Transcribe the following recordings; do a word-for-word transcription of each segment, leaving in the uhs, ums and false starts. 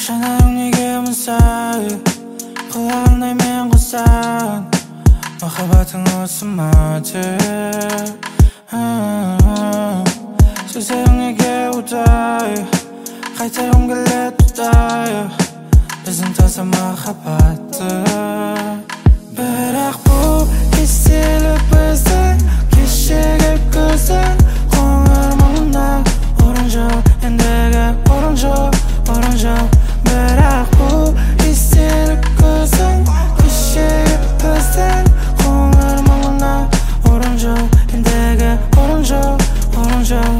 жанарың неге мұнсай құлағымдай мен құсан махаббатың осы ма деп сөздерің неге удай қайтарғым келеді ұдай біздің таза махаббатты бірақ бұл естелік біздің кешегі күздің қоңыр мұңына орын жоқ ендігі орын жоқ орын жоқ бірақ бұл естелік күздің кешегі күздің қоңыр мұңына орын жоқ ендігі орын жоқ орын жоқ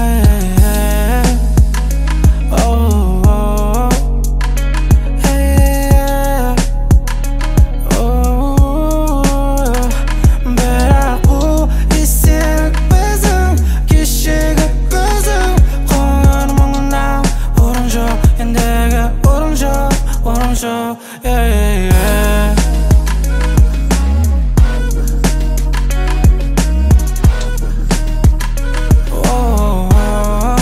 So, yeah, yeah, yeah. Oh, oh.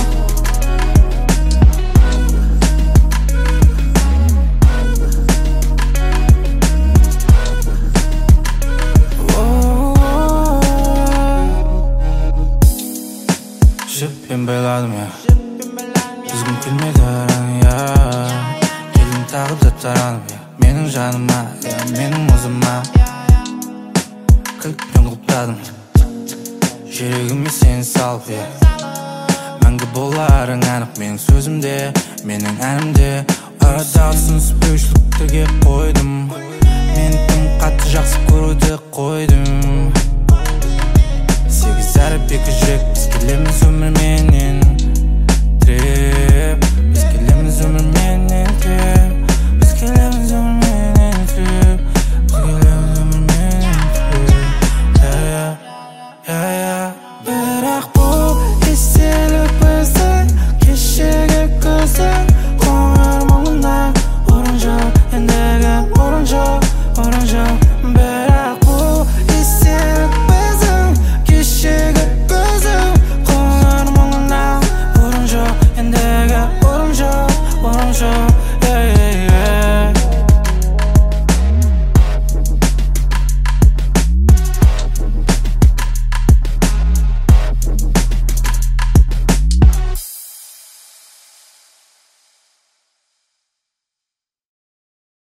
Şüphem beladım ya Düzgün külmeden ya Tағы да таранып, я менің жаныма, я менің мұзыма Кілтпен құлыптадым, жүрегіме сені салып, я мәңгі боларың анық менің сөзімде, менің әнімде Арадағы түсініспеушілікті кеп қойдым Мен тым қатты жақсы көруді қойдым Сегіз әріп екі жүрек, біз келеміз өмірменен тіреп Біз келеміз өмірменен тіреп Келеміз өмірменен тіреп Біз келеміз өмірменен тіреп Я-я, я-я Бірақ бұл естелік біздің кешегі күздің қоңыр мұңына орын жоқ ендігі орын жоқ, орын жоқ Бірақ бұл естелік біздің кешегі күздің қоңыр мұңына орын жоқ ендігі орын жоқ, орын жоқ